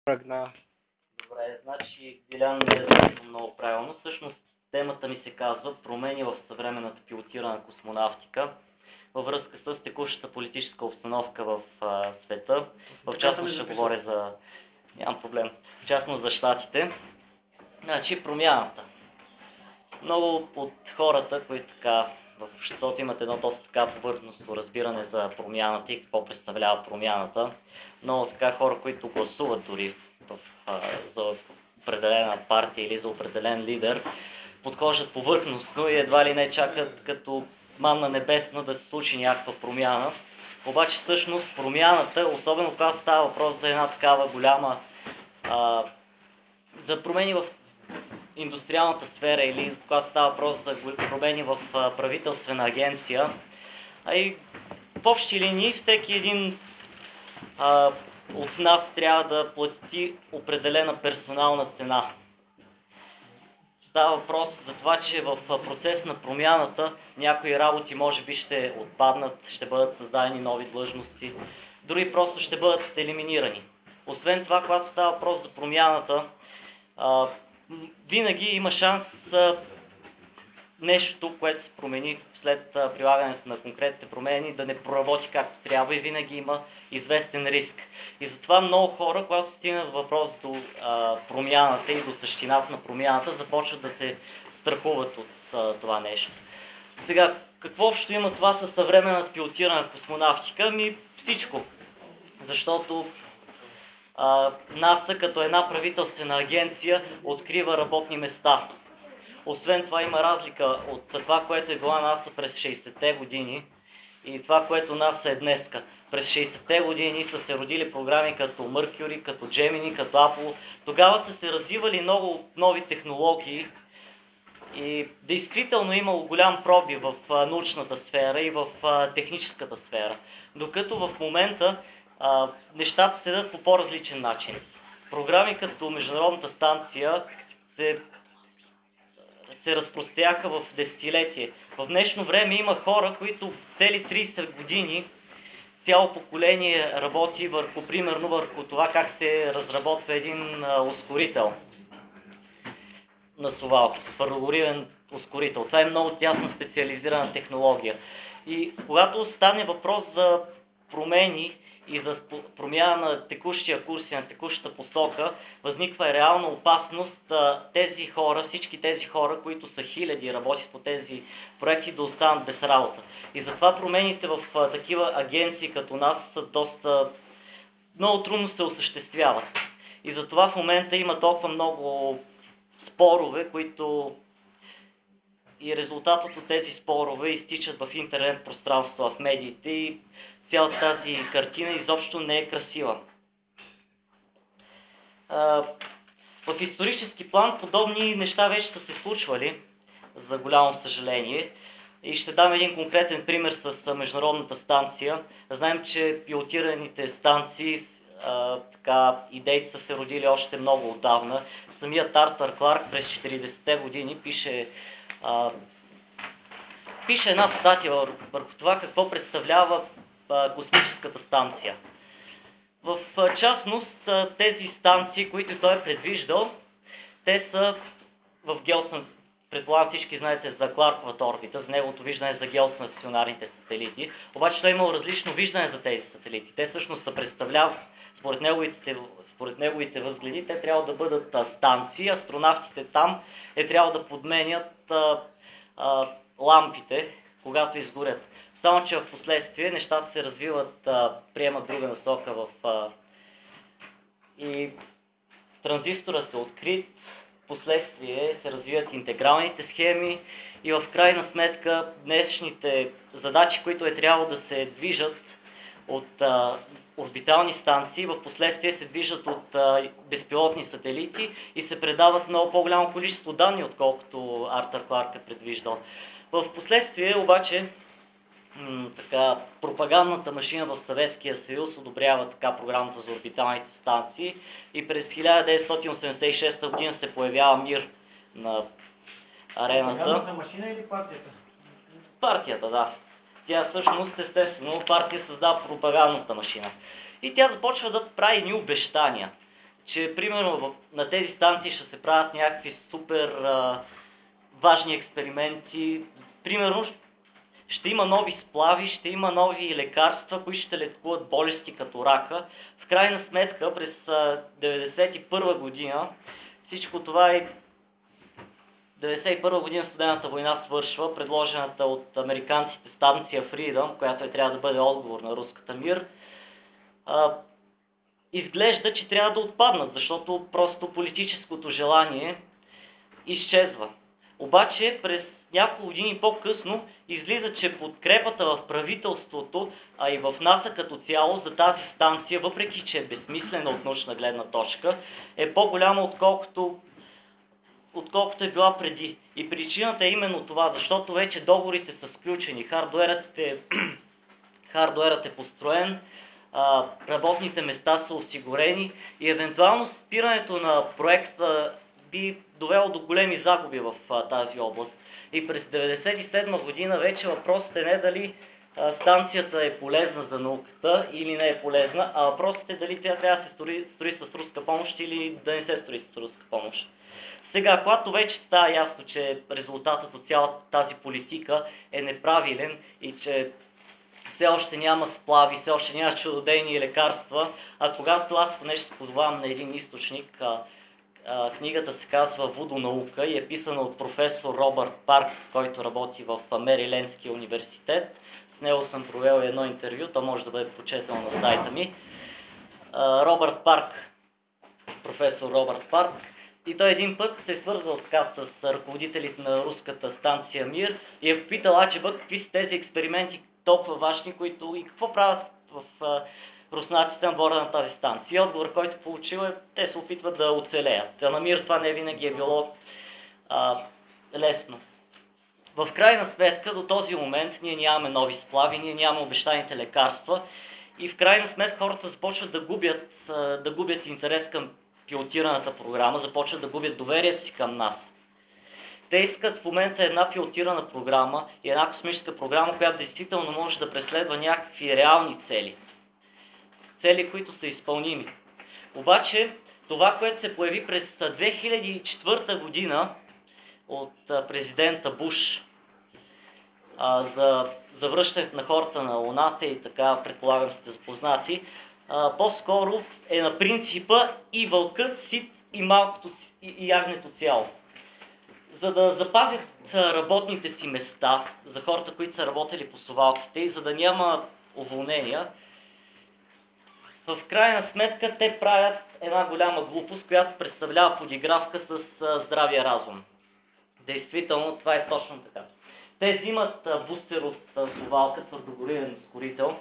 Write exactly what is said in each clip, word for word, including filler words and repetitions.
Тръгна. Добре, значи Дилян ми е записал много правилно. Всъщност темата ми се казва промени в съвременната пилотирана космонавтика във връзка с текущата политическа обстановка в а, света. В частност ще говоря за... Нямам проблем. В частност за щатите. Значи промяната. Много от хората, които така в обществото имат едно доста така повърхностно разбиране за промяната и какво представлява промяната. Много така хора, които гласуват дори в, а, за определена партия или за определен лидер, подхождат повърхностно и едва ли не чакат като манна небесна да се случи някаква промяна. Обаче всъщност промяната, особено когато става въпрос за една такава голяма а, за промени в индустриалната сфера или когато става въпрос за промени в правителствена агенция, а и в общи линии всеки един а, от нас трябва да плати определена персонална цена. Става въпрос за това, че в процес на промяната някои работи може би ще отпаднат, ще бъдат създадени нови длъжности, дори просто ще бъдат елиминирани. Освен това, когато става въпрос за промяната, а, винаги има шанс а, нещото, което се промени след а, прилагането на конкретните промени, да не проработи както трябва и винаги има известен риск. И затова много хора, когато стигнат въпрос до а, промяната и до същината на промяната, започват да се страхуват от а, това нещо. Сега, какво общо има това със съвременната пилотирана космонавтика? Ми всичко. Защото НАСА като една правителствена агенция открива работни места. Освен това има разлика от това, което е била НАСА през шейсетте години и това, което НАСА е днеска. През шейсетте години са се родили програми като Mercury, като Gemini, като Apollo. Тогава са се развивали много нови технологии и действително имало голям проби в научната сфера и в техническата сфера. Докато в момента Uh, нещата седат по по-различен начин. Програми като Международната станция се, се разпростряха в десетилетие. В днешно време има хора, които цели трийсет години цяло поколение работи върху, примерно върху това как се разработва един uh, ускорител на совалки, твърдогоривен ускорител. Това е много тясно специализирана технология. И когато стане въпрос за промени и за промяна на текущия курс и на текущата посока, възниква реална опасност тези хора, всички тези хора, които са хиляди и работят по тези проекти, да останат без работа. И затова промените в такива агенции като нас са доста много трудно се осъществяват. И затова в момента има толкова много спорове, които и резултатът от тези спорове изтичат в интернет пространство, в медиите и цялата тази картина изобщо не е красива. В исторически план подобни неща вече са се случвали, за голямо съжаление. И ще дам един конкретен пример с Международната станция. Знаем, че пилотираните станции, така, идеите са се родили още много отдавна. Самият Артър Кларк през четиридесетте години пише пише една статия върху това какво представлява космическата станция. В частност, тези станции, които той е предвиждал, те са в геостационарните, предполагам всички знаете за Кларковата орбита, за неговото виждане за геостационарните сателити, обаче той е имал различно виждане за тези сателити. Те всъщност се представляват, според неговите, според неговите възгледи, те трябва да бъдат станции, астронавтите там е трябва да подменят а, а, лампите, когато изгорят. Само че в последствие нещата се развиват, а, приемат друга насока в... А, и транзисторът е открит, в последствие се развиват интегралните схеми и в крайна сметка днешните задачи, които е трябвало да се движат от а, орбитални станции, в последствие се движат от а, безпилотни сателити и се предават много по-голямо количество данни, отколкото Артър Кларк е предвиждал. В последствие обаче така, пропагандната машина в Съветския съюз одобрява така програмата за орбиталните станции и през хиляда деветстотин осемдесет и шеста година се появява МИР на арената. Пропагандната машина или партията? Партията, да. Тя всъщност, естествено, партия създава пропагандната машина. И тя започва да прави ни обещания. че примерно в, на тези станции ще се правят някакви супер а, важни експерименти. Примерно ще има нови сплави, ще има нови лекарства, които ще лекуват болести като рака. В крайна сметка през деветдесет и първа година всичко това е деветдесет и първа година студената война свършва, предложената от американците станция Freedom, която е трябва да бъде отговор на руската мир. А, изглежда, че трябва да отпаднат, защото просто политическото желание изчезва. Обаче през няколко години по-късно излиза, че подкрепата в правителството, а и в НАСА като цяло за тази станция, въпреки че е безсмислена от научна гледна точка, е по-голяма отколкото, отколкото е била преди. И причината е именно това, защото вече договорите са сключени, хардуерът е, хардуерът е построен, а, работните места са осигурени и евентуално спирането на проекта би довело до големи загуби в а, тази област. И през деветдесет и седма година вече въпросът е не дали а, станцията е полезна за науката или не е полезна, а въпросът е дали тя трябва да се строи, строи с руска помощ или да не се строи с руска помощ. Сега, когато вече става ясно, че резултатът от цялата тази политика е неправилен и че все още няма сплави, все още няма чудодейни лекарства, а когато аз понеже се позовавам на един източник, а, а, книгата се казва Водонаука и е писана от професор Робърт Парк, който работи в Мерилендския университет. С него съм провел едно интервю, то може да бъде прочетено на сайта ми. А, Робърт Парк, професор Робърт Парк, и той един път се е свързал така с ръководителите на руската станция Мир и е попитал, а че бък, какви са тези експерименти толкова важни, които и какво правят в а, руснаците на борда на тази станция. И отговор, който получил е, те се опитват да оцелеят. На Мир това не винаги е било а, лесно. В крайна сметка до този момент ние нямаме нови сплави, ние нямаме обещаните лекарства и в крайна сметка хората започват да губят, а, да губят интерес към пилотираната програма, започват да губят доверието си към нас. Те искат в момента една пилотирана програма и една космическа програма, която действително може да преследва някакви реални цели. Цели, които са изпълними. Обаче, това, което се появи през две хиляди и четвърта година от президента Буш а, за завръщането на хората на Луната и така, предполагам сте запознати, а, по-скоро е на принципа и вълкът сит и малкото и, и ягнето цяло. За да запазят работните си места, за хората, които са работили по совалките и за да няма уволнения, в крайна сметка те правят една голяма глупост, която представлява подигравка с здравия разум. Действително, това е точно така. Те взимат бустер от совалка, твърдогоривен ускорител.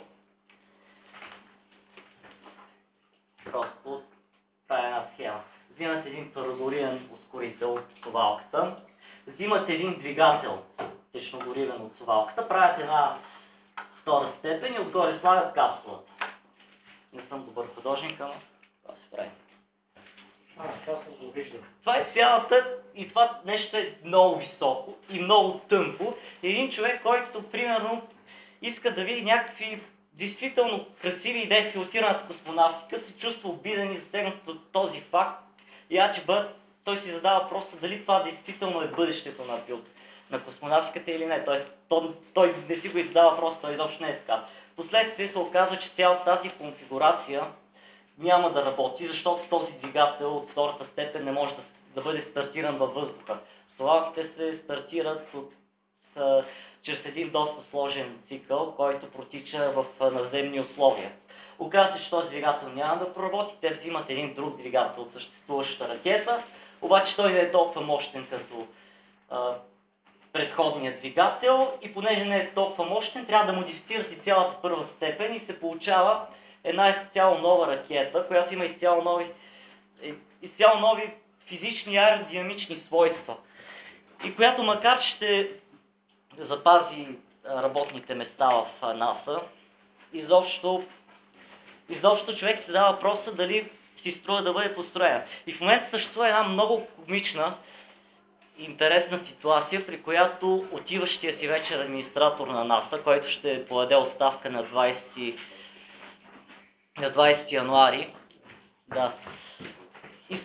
Просто това е една схема. Взимат един твърдогоривен ускорител от совалката, взимат един двигател, течногоривен от совалката, правят една втора степен и отгоре слагат капсулата. Не съм добър художник, ама това се прави. А, това съм го виждал. Това е цялата и това нещо е много високо и много тънко. Един човек, който примерно иска да види някакви действително красиви идеи в пилотираната космонавтика, се чувства обиден и засегнат от този факт. И а че бъд, той си задава просто дали това действително е бъдещето на пилот, на космонавтиката или не. Тоест, той, той не си го задава просто, той изобщо не е така. Впоследствие се оказва, че цялата тази конфигурация няма да работи, защото този двигател от втората степен не може да, да бъде стартиран във въздуха. Совалките се стартират от, а, чрез един доста сложен цикъл, който протича в наземни условия. Оказва се, че този двигател няма да проработи, те взимат един друг двигател от съществуващата ракета, обаче той не е толкова мощен като а, предходният двигател и понеже не е толкова мощен, трябва да модифицират и цялата първа степен и се получава една изцяло нова ракета, която има изцяло нови, изцяло нови физични и аеродинамични свойства и която макар ще запази работните места в НАСА, изобщо, изобщо човек се дава въпроса дали си струва да бъде построена. И в момента съществува една много комична интересна ситуация, при която отиващия си вечер администратор на НАСА, който ще подаде оставка на двайсети януари, да,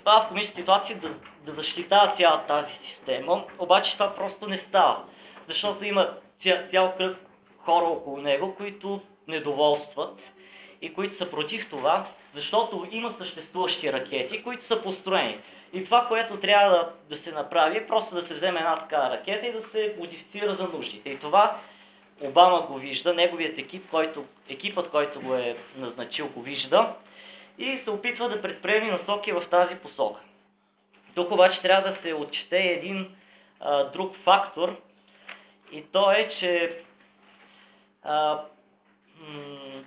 изпада в комични ситуации да, да защитава цялата тази система, обаче това просто не става. Защото има ця, цял кръг хора около него, които недоволстват и които са против това, защото има съществуващи ракети, които са построени. И това, което трябва да, да се направи, е просто да се вземе една такава ракета и да се модифицира за нуждите. И това Обама го вижда, неговият екип, който, екипът, който го е назначил, го вижда и се опитва да предприеме насоки в тази посока. Тук обаче трябва да се отчете един а, друг фактор и то е, че а, м-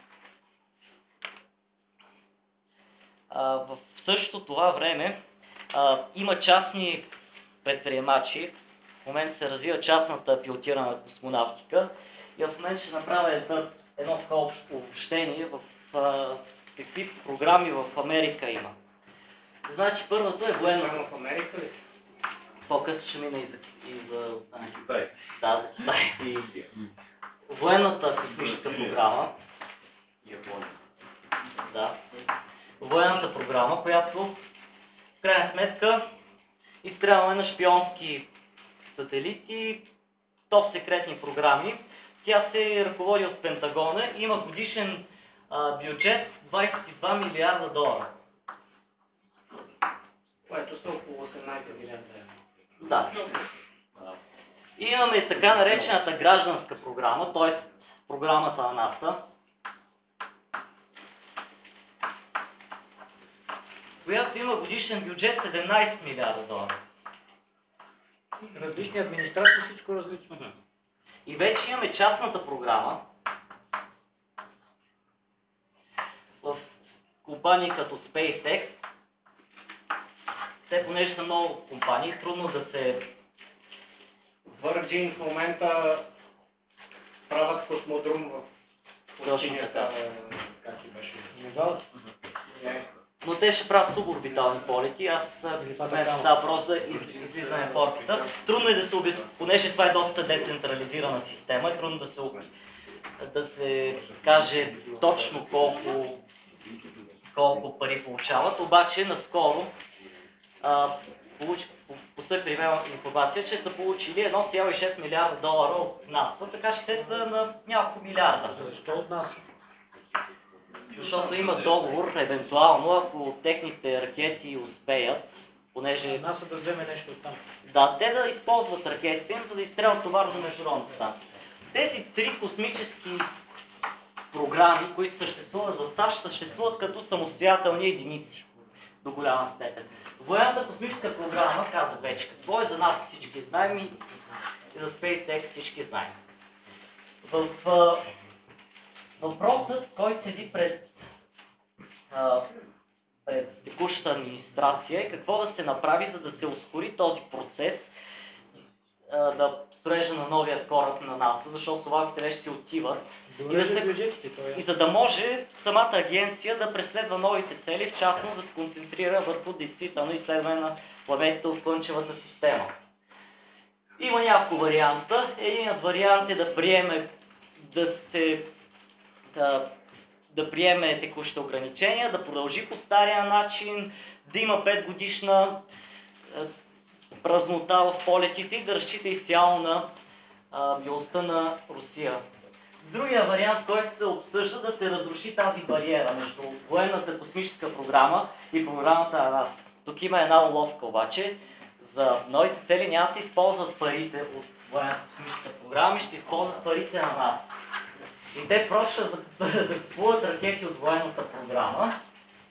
а, в същото това време а, има частни предприемачи. В момента се развива частната пилотирана космонавтика и в момента ще направя едно, едно такова обобщение в а, какви програми в Америка има. Значи първото е военно. В Америка ли? По-късно ще мина и за, и за Китай. да, за Китай. И Индия. Военната космическа програма. Япония. Да. Военната програма, която в крайна сметка изстрелване на шпионски сателити, топ секретни програми. Тя се ръководи от Пентагона и има годишен а, бюджет двадесет и два милиарда долара. Което са около осемнадесет милиарда евро. Да. И имаме така наречената гражданска програма, т.е. програмата на НАСА, която има годишен бюджет седемнадесет милиарда долара. Различни администрации, всичко различно. И вече имаме частната програма в компании като SpaceX. Те, понеже са много компании, трудно да се... Virgin в момента правят космодрум в Точно пустинята, така. как и беше. Невада? Не. Но те ще правят суборбитални полети, аз Или това в мен така, става просто за из- излизане в орбита. Трудно е да се обясни, понеже това е доста децентрализирана система, е трудно да се, об- да се каже точно колко, колко пари получават, обаче наскоро а, получ, по- постъпи при мен информация, че са получили едно цяло и шест милиарда долара от НАСА, така че те са на няколко милиарда. Защо от нас? Защото има договор, евентуално, ако техните ракети успеят, понеже НАСА да вземе нещо от там. да, те да използват ракетите им, за да изстрелят товар за международната станция. Тези три космически програми, които съществуват в САЩ, съществуват като самостоятелни единици до голяма степен. Военната космическа програма, казах вече, какво е за нас всички знаем и за SpaceX всички знаем. В а, въпросът, който седи пред, а, пред текущата администрация е какво да се направи, за да се ускори този процес а, да строежа на новия кораб на НАСА, защото словаките вече си отиват. И, да се, бюджетите, това и е. за да може самата агенция да преследва новите цели, в частност да се концентрира върху действително изследване на планетите от Слънчевата система. Има няколко варианта. Единият вариант е да приеме да се да, да приеме текущите ограничения, да продължи по стария начин, да има пет годишна е, празнота в полетите и да разчита изцяло на е, милостта на Русия. Другия вариант, който се обсъжда, да се разруши тази бариера между военната космическа програма и програмата на НАСА. Тук има една уловка обаче. За новите цели няма да се използват парите от военната космическа програма, ще използват парите на НАСА. И те просто ще закупуват ракети от военната програма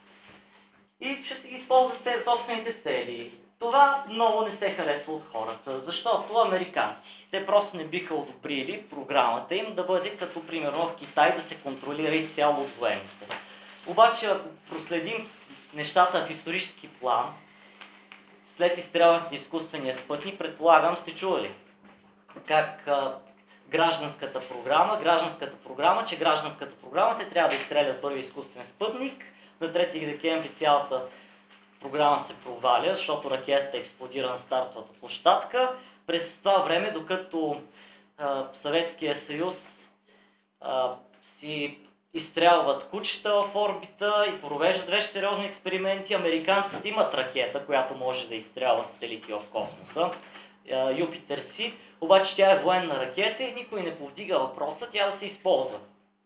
и ще си ги използват те собствените цели. Това много не се харесва от хората, защото американци, те просто не биха одобрили програмата им да бъде като примерно в Китай да се контролира изцяло от военните. Обаче ако проследим нещата в исторически план, след изстрелването на изкуствения спътник, предполагам сте чували как а, гражданската програма, гражданската програма, че гражданската програма те трябва да изстрелят първи изкуствен спътник, на трети декември цялата програма се проваля, защото ракетата експлодира на стартовата площадка. През това време, докато а, Съветския съюз а, си изстрелват кучета в орбита и провеждат вече сериозни експерименти. Американците имат ракета, която може да изстрелва сателити в космоса, Юпитер Си, обаче тя е военна ракета и никой не повдига въпроса тя да се използва.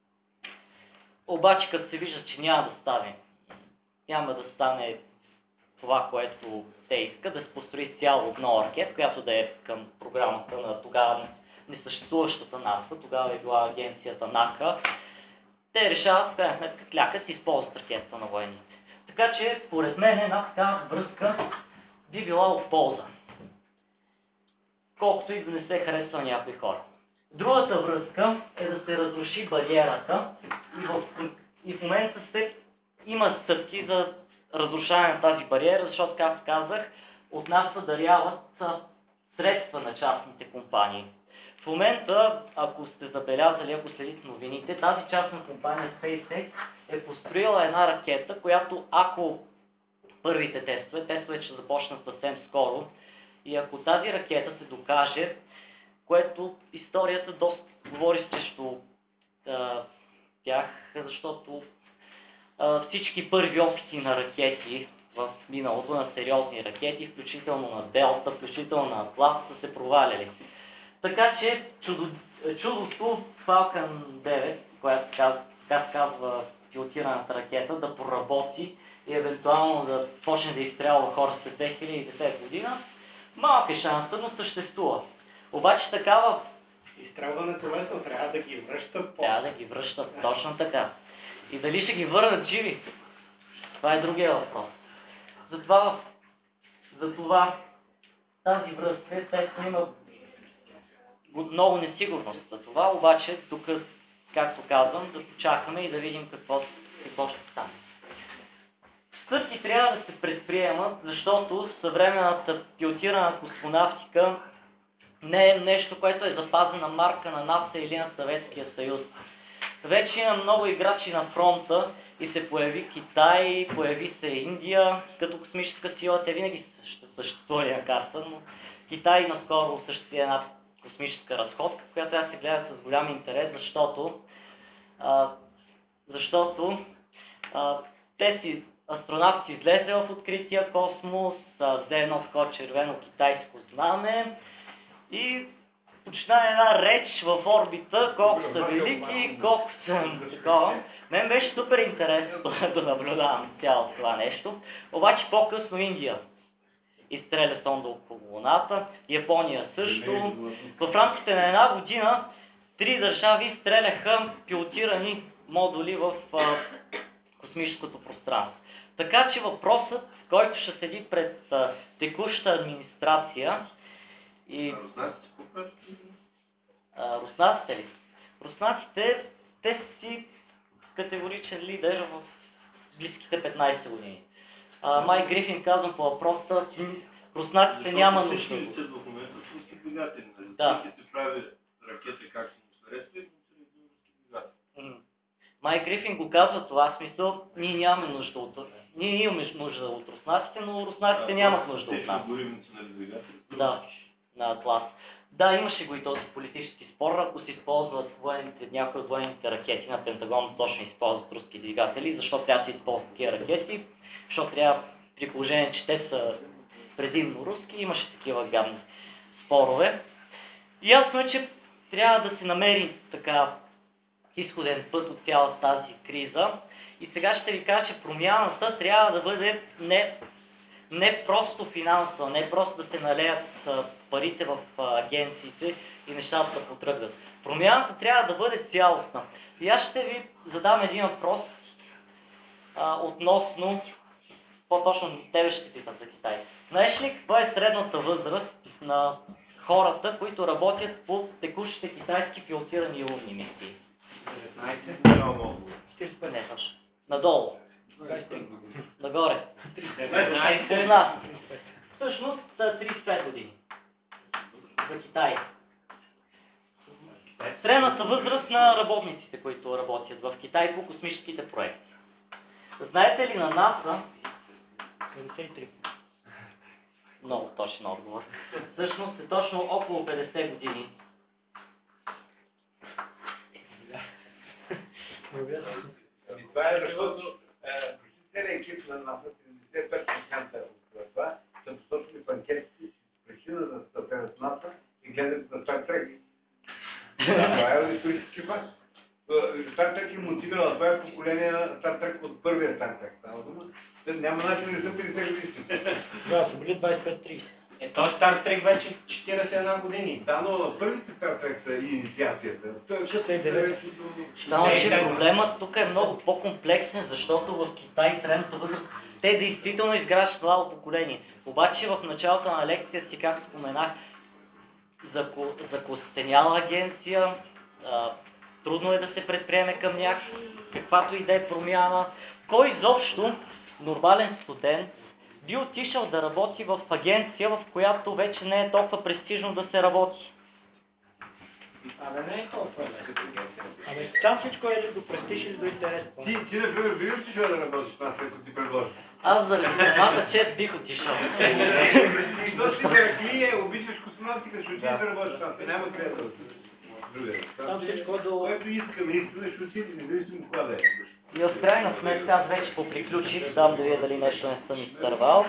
Обаче като се вижда, че няма да стане, няма да стане това, което те искат, да се построи цяло нова ракета, която да е към програмата на тогава несъществуващата НАСА, тогава е била агенцията НАКА, те решават в крайна сметка кляка си използват ракетата на военните. Така че, според мен, една такава връзка би била от полза. Колкото и да не се харесва някои хора. Другата връзка е да се разруши бариерата и в, и в момента се има стъпки за разрушаване на тази бариера, защото, както казах, от нас се даряват средства на частните компании. В момента, ако сте забелязали, ако следите новините, тази частна компания SpaceX е построила една ракета, която ако първите тестове, тестове ще започнат съвсем скоро, и ако тази ракета се докаже, което историята доста говори срещу а, тях, защото а, всички първи опити на ракети в миналото, на сериозни ракети, включително на Делта, включително на Атлас, са се проваляли. Така че чудо, чудото Falcon девет, която така се казва пилотираната ракета, да проработи и евентуално да почне да изстрелва хора след две хиляди и десета година, малък е шанса, но съществува. Обаче такава... Изстрелването лесно, трябва да ги връщат по... Трябва да ги връщат, точно така. И дали ще ги върнат живи? Това е другия въпрос. Затова, затова тази връзка, естествено, има много несигурност. За това обаче, тук, както казвам, да почакаме и да видим какво, какво ще стане. Стъпки трябва да се предприемат, защото съвременната пилотирана космонавтика не е нещо, което е запазена марка на НАСА или на Съветския съюз. Вече има много играчи на фронта и се появи Китай, появи се Индия като космическа сила. Те винаги са съществували на карта, но Китай наскоро осъществи една космическа разходка, която аз се гледа с голям интерес, защото, а, защото а, те си астронавт излезе в открития космос, взе едно такова червено китайско знаме и почна една реч в орбита, колко са велики, колко са такова. Мен беше супер интересно да наблюдавам цялото това нещо. Обаче по-късно Индия изстреля сонда около Луната, Япония също. В рамките на една година три държави стреляха пилотирани модули в а, космическото пространство. Така че въпросът, който ще седи пред а, текущата администрация и... А, руснаците ли? Руснаците, те са си категоричен лидер в близките петнайсет години. А, Майк Грифин казвам по въпроса, руснаците няма нужда. Защото в момента са руски двигатели. Да. Всеки се прави ракета както му средства и му се реализира руски двигатели. Майк Грифин го казва това, смисъл, ние нямаме нужда от... Ние имаме нужда от руснаците, но руснаците нямат нужда от нас. Да, на Атлас. Да, имаше го и този политически спор, ако се използват военните, някои от военните ракети на Пентагон, точно използват руски двигатели, защо трябва да се използват такива ракети, защото трябва, при положение, че те са предимно руски, имаше такива гадни спорове. Ясно е, че трябва да се намери така изходен път от цялата тази криза. И сега ще ви кажа, че промяната трябва да бъде не, не просто финансова, не просто да се налеят парите в агенциите и нещата да потръгнат. Промяната трябва да бъде цялостна. И аз ще ви задам един въпрос а, относно, по-точно тебе ще питам за Китай. Знаеш ли каква е средната възраст на хората, които работят по текущите китайски пилотирани лунни мисии? деветнайсет милиона. четирийсет Не, точно. Надолу. Нагоре. деветнайсет От нас. Всъщност трийсет и пет години. За Китай. Средната възраст на работниците, които работят в Китай по космическите проекти. Знаете ли на НАСА? деветдесет и три. Много точен отговор. Всъщност е точно около петдесет години. Ами това е защото е, почти целият екип на НАСА, седемдесет и пет процента от това, са посочили в анкетите си причина да стъпят в НАСА и гледат на Стар Трек. Това е исторически факт. Стар Трек е мотивирала, това е поколение на Стар Трек от първия Стар Трек. Става дума. Няма начин да са петдесет години. Да, са били двадесет и пет тридесет. Е, той Стар Трек вече четиридесет и една години. Да, но първите Стар Трек са инициацията. шестдесет и девет. Само, че проблемът тук е много по-комплексен, защото в Китай средната възраст те действително изграждат младо поколение. Обаче в началото на лекцията си, както споменах, закостеняла агенция, а, трудно е да се предприеме към някаква, каквато и да е промяна. Кой изобщо нормален студент би отишъл да работи в агенция, в която вече не е толкова престижно да се работи? Абе не е толкова. Абе там всичко е до престиж или до интерес. Ти, ти например, би отишъл да работиш на след като ти предложиш? Аз заради самата чест бих отишъл. И то си Херакли е, обичаш космонавтика, ще отидеш да работиш там. Няма къде да друга. Там всичко до... Което искаме, искаме, ще отидеш, независимо кога да е. И в крайна сметка аз вече поприключих, дам да видя дали нещо не съм изтървал.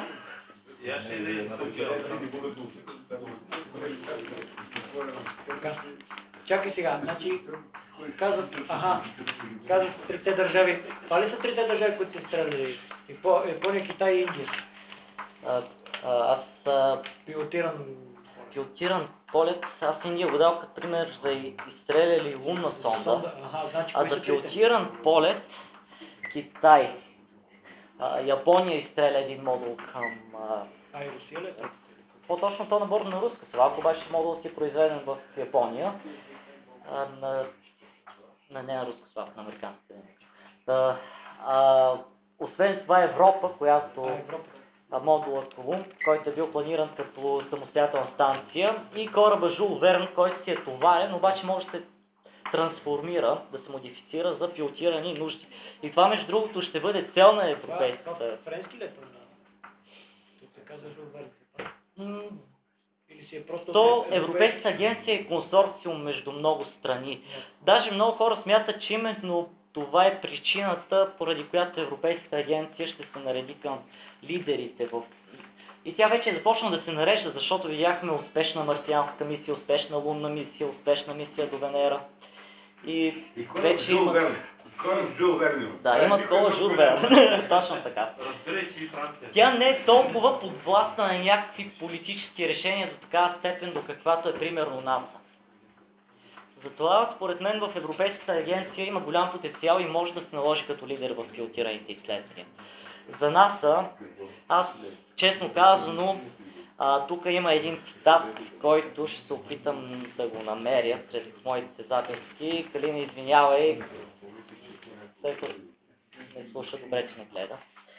Чакай сега, значи казват, аха, казват трите държави. Това ли са трите държави, които се стреляли? Япония, Китай и Индия. А, а, аз а, Пилотиран... пилотиран полет, аз Индия го дал като пример за изстреляли лунна сонда. Аха, значи, А кои за са трите? пилотиран полет Китай. А, Япония изстреля един модул към... А, А и Русия ли? е? по-точно то на борда на руска села, ако беше модул си произведен в Япония. А, на, на не на руска села, на американската. А, а, освен това Европа, която... А, Европа. модула Колумб, който е бил планиран като самостоятелна станция, и кораба Жул Верн, който си е товарен, обаче може да се трансформира, да се модифицира за пилотирани нужди. И това, между другото, ще бъде цел на европейската. Това френски ли е това? Тук се казва Жул Верн. М, Или си е просто... То Европейската агенция е консорциум между много страни. Даже много хора смятат, че именно това е причината, поради която Европейската агенция ще се нареди към лидерите в... И тя вече е започнала да се нарежда, защото видяхме успешна марсианска мисия, успешна лунна мисия, успешна мисия до Венера. И, И кораб вече Жул има... Верн. Кораб Жул Верн. Да, има такова Жул Верн. Точно така. Разбирай си и Франция. Тя не е толкова подвластна на някакви политически решения до такава степен, до каквато е примерно НАСА. Затова, според мен, в Европейската агенция има голям потенциал и може да се наложи като лидер в пилотираните изследвания. За НАСА, аз, честно казано, а, тук има един цитат, който ще се опитам да го намеря сред моите записки. Калина, извинявай, тъй като не слуша, добре, че не гледа.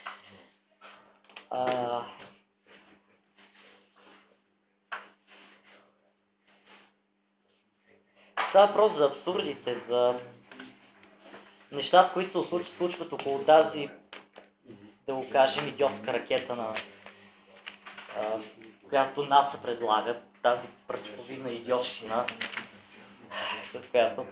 А... Става въпрос за абсурдите, за нещата, които се случват, случват около тази, да го кажем, идиотска ракета, на а, която НАСА предлага, тази пръчковидна идиотщина, с която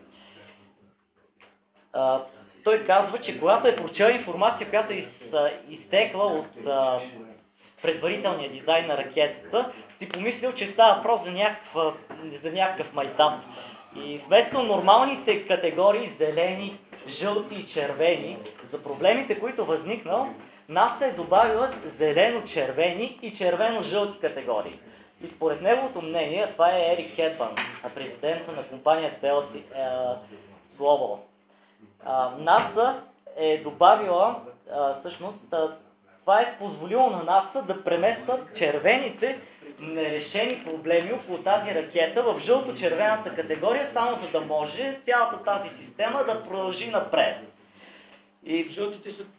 а, той казва, че когато е прочел информация, която е из, изтекла от а, предварителния дизайн на ракетата, си помислил, че става въпрос за, някаква, за някакъв майтап. И вместо нормалните категории зелени, жълти и червени, за проблемите, които възникнал, НАСА е добавила зелено-червени и червено-жълти категории. И според неговото мнение, това е Ерик Хедман, президента на компанията Ел Си Global. НАСА е добавила, а, всъщност, а, това е позволило на НАСА да преместват червените нерешени проблеми около тази ракета в жълто-червената категория, само за да може цялата тази система да продължи напред. И Жълтите са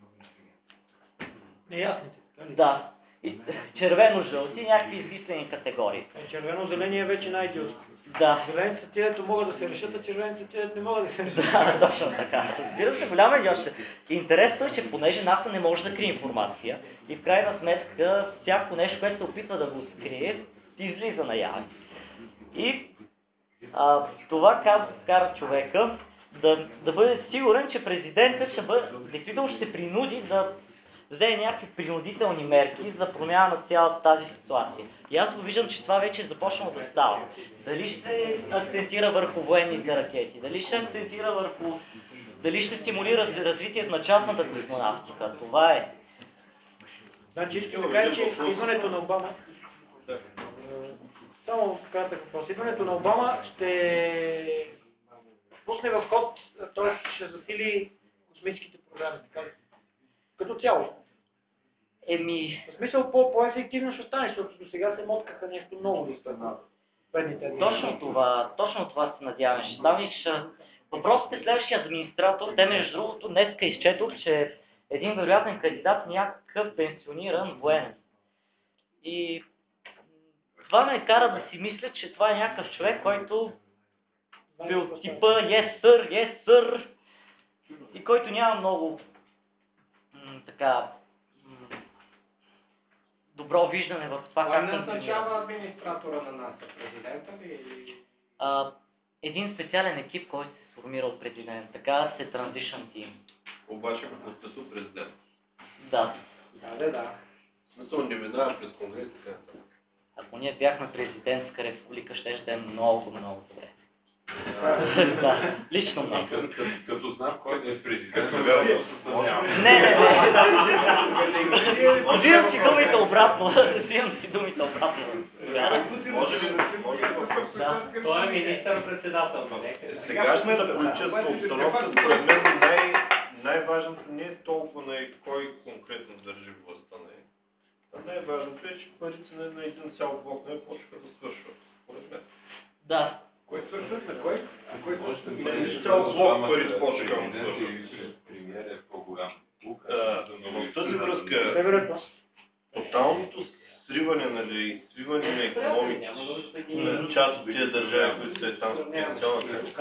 неясните. да, и червено-жълти, някакви измислени категории. Е, червено-зеления е вече най-идиотски. Да. Зелените са тия, могат да се решат, а червените тия не могат да се решат. Да, точно така. Разбира се, голяма идиотщина. Интересно е, че понеже НАСА не може да крие информация и в крайна сметка всяко нещо, което се опитва да го скрие, излиза наяве. И а, това кара човека да, да бъде сигурен, че президентът ще бъде, действително ще се принуди да вземе някакви принудителни мерки за промяна на цялата тази ситуация. И аз го виждам, че това вече е започнало да става. Дали ще акцентира върху военните ракети, дали ще акцентира върху... дали ще стимулира развитието на частната космонавтика. Това е. Значи искам да кажа, че идването на Обама, е, само кратък въпрос, идването на Обама ще пусне в ход, т.е. ще засили космическите програми, така, като цяло. Еми, В смисъл по- по-ефективно ще стане, защото до сега се моткаха нещо много достатъчно. Предните дни. точно това, точно това се надяваме. Ще стане, ще... Въпросът е следващия администратор. Те, между другото, днеска изчетох, че един вероятен кандидат някакъв пенсиониран военен. И това ме кара да си мисля, че това е някакъв човек, който е от типа yes sir, yes sir, и който няма много м, така м, добро виждане в това Кой как се назначава администратора на НАСА? Президента ли? а, един специален екип, който се сформира от президент. Така се transition team. Обаче като статут президент. Да. Да, да, да. В смисъл не минава през конгрес, така. Ако ние бяхме президентска република, ще ще е много, много добре. Да, лично много. Като, като, като знам кой да е президент, тогава да се съмнявам. Не, не, не. Взимам си думите обратно. Взимам си думите обратно. Може ли, може ли въпрос? Да. Той е министър-председател. Сегашната политическа обстановка, според мен, най- най-важното не е толкова на кой конкретно държи властта, не. А най-важното е, че парите на, на един цял блок не почва да свършват, според мен. Да. Кой свършват на кой? На кой свършват? На един цял блок парите почва да свършват. Премиер е по-голям. В тази връзка, Невероятно. тоталното сриване, нали, свиване на икономики на част от тези държави, които са там с потенциална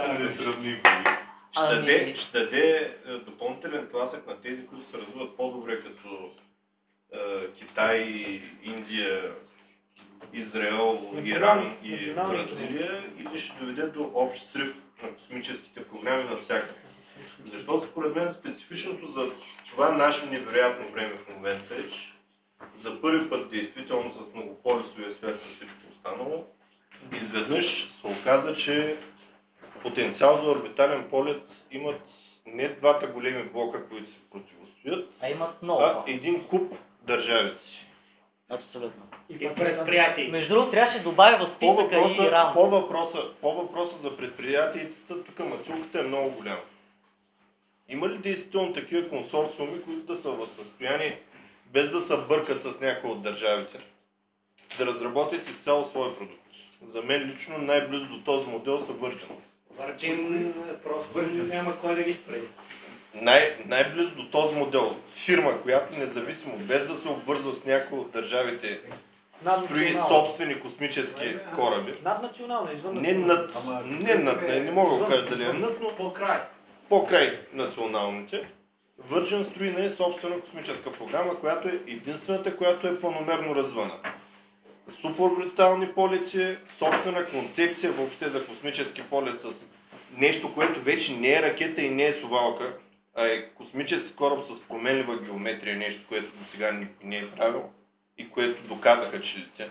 ще даде, ще даде е, допълнителен тласък на тези, които се развиват по-добре, като е, Китай, Индия, Израел, Иран и Бразилия, или ще доведе до общ срив на космическите програми навсякъде. Защото според мен специфичното за това наше невероятно време в момента е, че за първи път действително с многополюсовия свят и всичко останало, изведнъж се оказа, че потенциал за орбитален полет имат не двата големи блока, които се противостоят, А имат много. а един куп държавици. Абсолютно. И предприятия. Между другото, трябваше да добавя в По списъка и въпроса, Иран. по въпроса, по въпроса за предприятията, тук мацулката е много голяма. Има ли действително такива консорциуми, които да са в състояние, без да се бъркат с някои от държавите, да разработят изцяло своя продукт? За мен лично най-близо до този модел са Virgin. Върчим, просто няма кой да ги спре. Най- най-близо до този модел фирма, която независимо, без да се обвързва с някои от държавите, строи Наднационално. собствени космически кораби. Наднационално, извън Не над, не над, не, не мога да кажа дали е над, но По край. по-край националните. Virgin строи не собствена космическа програма, която е единствената, която е планомерно развъна. Суборбитални полети, собствена концепция въобще за космически полет с нещо, което вече не е ракета и не е совалка, а е космически кораб с променлива геометрия, нещо, което до сега никой не е правил и което доказаха, че летя.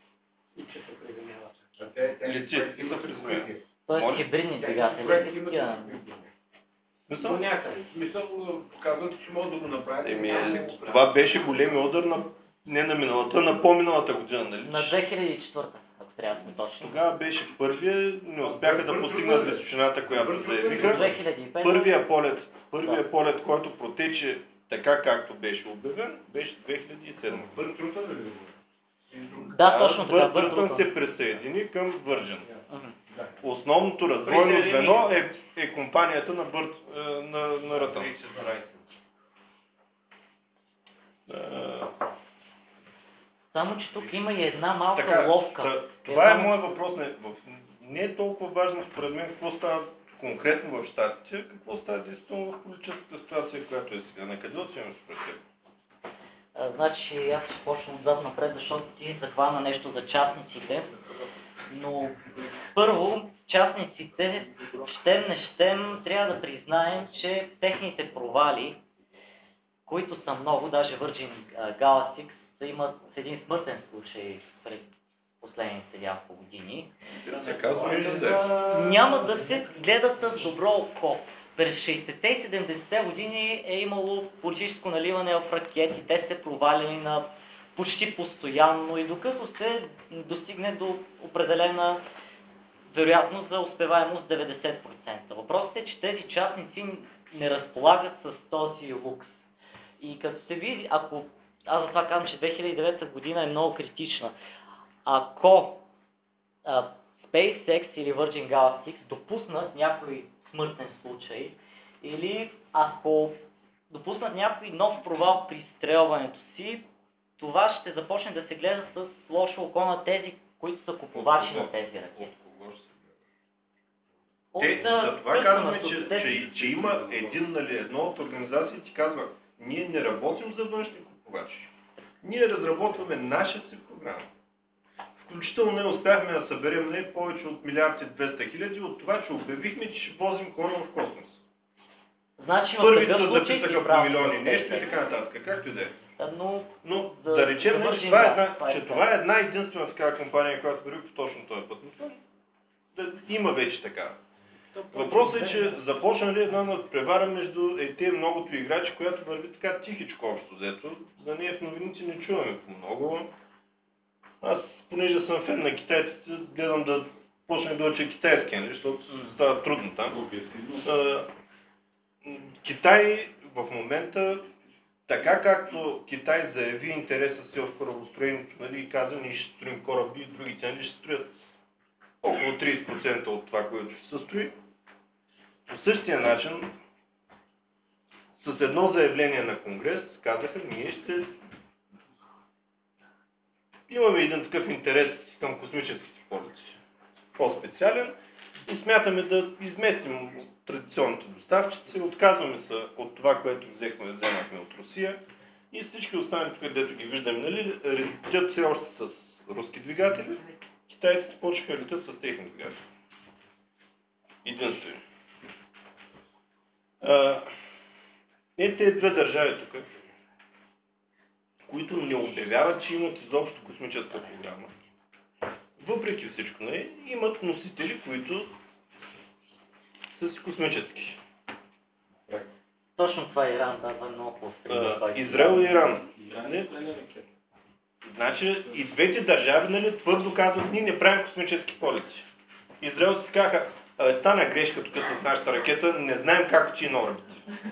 Лети, и се приземява. Тоест Може? хибридни двигатели. Проекти имат такива. Смисъл? До някъде. Смисъл, показват, че могат да го направят. Еми, Няма да го правят. това беше големи удар на не на миналата, на по-миналата година, нали? На две хиляди и четвърта, ако трябва да сме точни. Тогава беше първия, не успяха да постигнат височината, която заявиха. две хиляди и пета. Първия полет, първия Да. полет, който протече така както беше обявен, беше две хиляди и седма. Бърз рута, нали? Да, точно така. Бързо. Бързо се присъедини към Virgin. Мгм. Основното развойно Присъедини. звено е, е компанията на, Бър, е, на, на Рътън. Е, Само, че тук има и една малка Така, ловка. та, това е Една- моят въпрос. Не, в, не е толкова важно според мен какво става конкретно в щатите, какво става действително в политическата ситуация, която е сега. На къде отиваме според теб? А, значи аз ще почна отзад напред, защото ти захвана нещо за частниците. Но първо, частниците, щем не щем, трябва да признаем, че техните провали, които са много, даже Virgin Galactic, имат един смъртен случай през последните няколко години, се казва и Жизе. няма да се гледат с добро око. През шейсетте и седемдесетте години е имало политическо наливане в ракети, те се проваляли на почти постоянно и докато се достигне до определена вероятност за успеваемост деветдесет процента. Въпросът е, че тези частници не разполагат с този лукс. И като се види, ако аз за това казвам, че две хиляди и девета година е много критична, ако а, SpaceX или Virgin Galactic допуснат някой смъртен случай или ако допуснат някой нов провал при изстрелването си, това ще започне да се гледа с лошо око на тези, които са купувачи на тези ракети. Те, а, за това търсена казваме, че, суците- че, че има един, нали, едно от организации ти казва, ние не работим за външни купувачи. Ние разработваме нашата си програма. Включително не успяхме да съберем не повече от милиард и двеста хиляди от това, че обявихме, че ще возим хора в космос. Значи в Първите такъв случай записаха си по прав, милиони че нещо и те- така нататък. Както и да е. Но Но За- да речем, за нали, Virgin това, е Gas, една, това е че така. това е една единствена такава компания, която върви по точно този път. Но да, има вече така. Въпросът е, че започна ли една надпревара между е, те многото играчи, която върви така тихичко общо взето. За нея в новините не чуваме по много. Аз, понеже съм фен на китайците, гледам да почне да уча китайски, нали, защото става трудно там. А, Китай в момента, така както Китай заяви интереса си в корабостроението, нали, и каза, ние ще строим кораби, и другите нали, ще строят около трийсет процента от това, което ще се строи. По същия начин, с едно заявление на Конгрес, казаха, ние ще имаме един такъв интерес към космическите полети. По-специален и смятаме да изместим традиционните доставчици, отказваме се от това, което взехме, вземахме от Русия и всички останали, където ги виждаме, нали, летят все още с руски двигатели, китайците почнаха да летят с техни двигатели. Единствено. А, е тези две държави тук, които не обявяват, че имат изобщо космическа програма. Въпреки всичко, не, имат носители, които са си космически. точно това Иран дава много по-строго. А, Израел и Иран. Не? Значи и двете държави нали, твърдо казват, ние не правим космически полети. Израел си казаха, «Абе, стана грешка тук с нашата ракета, не знаем как отиде на орбита.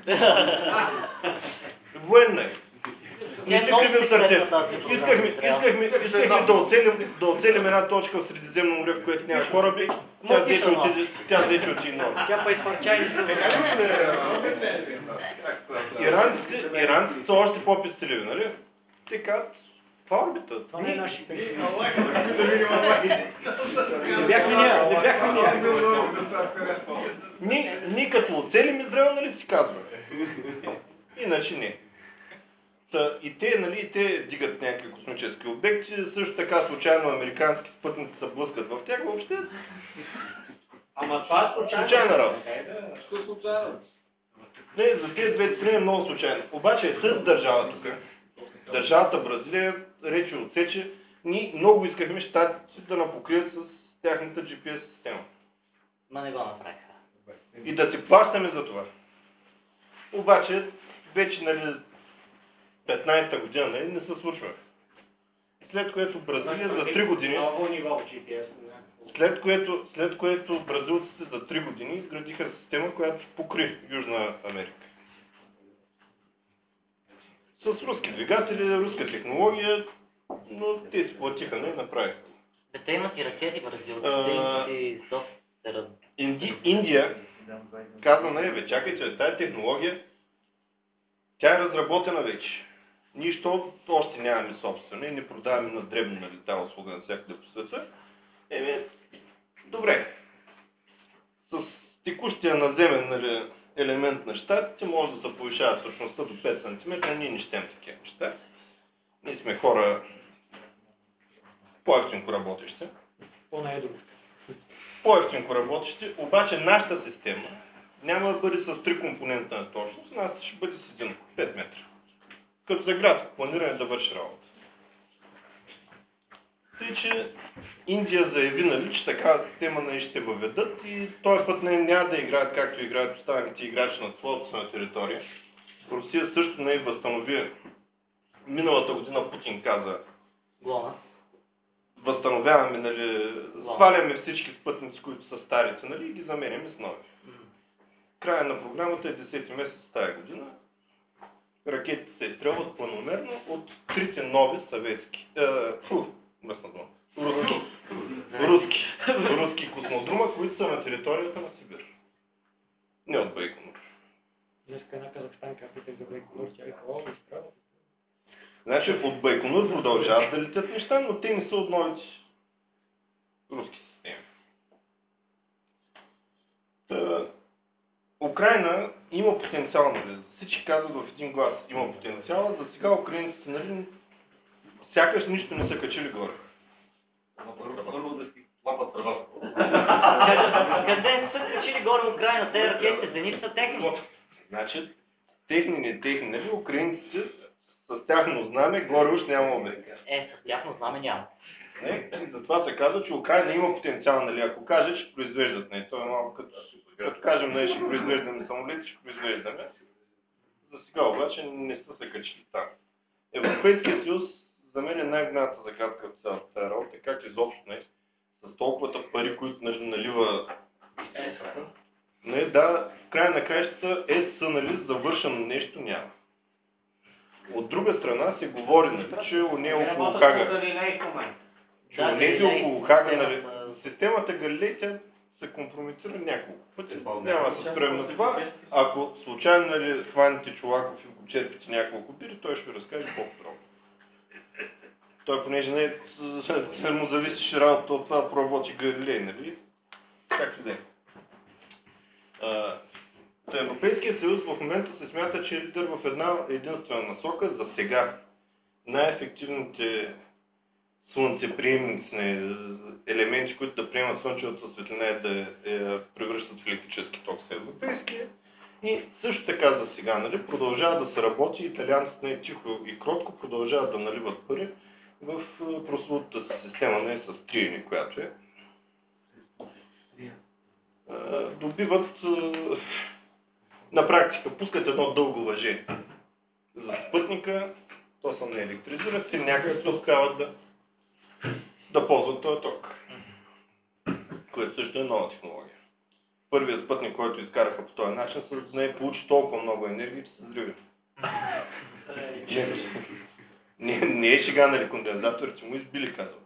Военна е. Не се много кривим секретна сърцето. тази програма, Искахме, Израел. искахме, искахме да оцелим, да оцелим една точка в Средиземно море, в което няма кораби. Тя вече отиде, тя вече отиде на орбита. Тя па изпарча и се... Иранците, иранците са още по-пестеливи, нали? Те казват, това орбита. Това не е наши Е, пенсии. Не бяхме ние, не бяхме ние. Ние, ние като оцелим Израел, нали си казваме? Иначе не. Та, и те, нали, и те дигат някакви космически обекти, също така случайно американски спътници се блъскат в тях, въобще Ама това е случайно. случайна работа. Що е случайно? Не, за тези две страни е много случайно. Обаче е с държава тук. Държавата Бразилия рече отсече, ние много искахме щатите да напокрият с тяхната джи пи ес система. Ма не го направиха. И да си плащаме за това. Обаче, вече нали, петнайсета година нали, не се случва. След което Бразилия за три години, Много ниво в джи пи ес. след което, след което бразилците за три години изградиха система, която покри Южна Америка. С руски двигатели, руска технология, но те си платиха, не направиха. Бе, те имат и ракети бразилците А, и доста се раз... Инди, Индия казва, не, бе, чакайте, тази технология, тя е разработена вече. Нищо още нямаме собствено и не продаваме на дребно нали, тази услуга на всякъде по света. Еми, добре. С текущия наземен нали, елемент на щатите може да се повишава точността до пет сантиметра, ние не щем такива неща. Ние сме хора по-активно работещи. По-наедро. по-евтинко работещи, обаче нашата система няма да бъде с три компонента на точност, нашата ще бъде с един, пет метра. Като за градско планиране да върши работа. Тъй, че Индия заяви, нали, че такава система нали, ще въведат и този път не, няма да играят както играят останалите играчи на своята на територия. Русия също не възстанови. Миналата година Путин каза, Глона. възстановяваме, нали, сваляме всички спътници, които са старите, нали, и ги заменяме с нови. Края на програмата е десети месец тази година. Ракетите се изстрелват планомерно от трите нови съветски. Е, фу, мръсна дума. Руски. Руски. Руски космодрума, които са на територията на Сибир. Не от Байконур. Днеска една казахстанка питах за Байконур, тя вика, о, изправя. Значи от Байконур продължават да летят неща, но те не са от новите руски системи. Та, Украйна има потенциал, нали? Всички казват в един глас, има потенциал, за сега украинците, нали, сякаш нищо не са качили горе. Първо да си лапат тръбата. Къде са качили горе Украйна? Те ракетите зенит са техни. Значи, техни, не техни, нали, украинците с тяхно знаме горе уж няма обект. Е, с тяхно знаме няма. Не, затова се казва, че Украйна има потенциал, нали, ако каже, че произвеждат, не, това е малко като, като кажем, нали, ще произвеждаме самолети, ще произвеждаме. За сега обаче не са се качили там. Европейския съюз за мен е най-голямата загадка в цялата тази работа, как изобщо, не, с толковата пари, които налива не, да, в края на краищата ЕС, нали, завършено нещо няма. От друга страна се говори, нали, че у нея около Хага, че у нея около Хага, нали, системата Галилей тя се компрометира няколко пъти. Няма да се спрем на това. Ако случайно, нали, хванете Чолаков и го черпите няколко бири, той ще ви разкаже по-подробно. Той, понеже не е, му зависеше работа от това да проработи Галилей, нали? Както да е. Европейския съюз в момента се смята, че е лидер в една единствена насока за сега. Най-ефективните слънцеприемници елементи, които да приемат слънчевата светлина и да я превръщат в електрически ток с европейския. И също така за сега, нали, продължава да се работи, италианците не тихо и кротко продължават да наливат пари в прословутата система, не с триени, която е. Добиват на практика, пускат едно дълго въже за спътника, то се не електризират и някак се успяват да, да ползват този ток, което също е нова технология. Първият спътник, който изкараха по този начин, не е получи толкова много енергия, че се взриви. Не, не е шега, нали, кондензаторите му избили, казвам.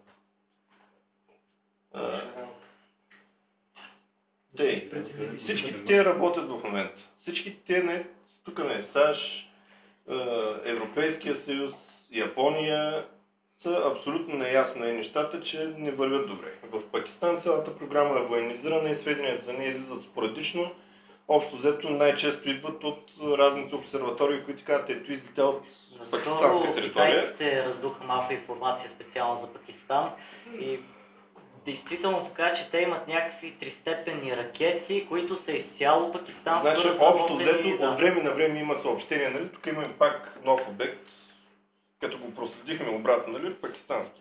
Те, всички те работят в момента. Всички те, не, тук не е САЩ, Европейския съюз, Япония, са абсолютно неясно е нещата, че не вървят добре. В Пакистан цялата програма е военизирана и сведенията за нея излизат спорадично. Общо взето най-често идват от разните обсерватории, които казват, ето излетя от пакистанска територия. Китайците раздуха малко информация специално за Пакистан и действително така, че те имат някакви тристепенни ракети, които са изцяло пакистански. Значи общо взето от време на време има съобщения, нали? Тук имаме пак нов обект, като го проследихме обратно, нали? Пакистански.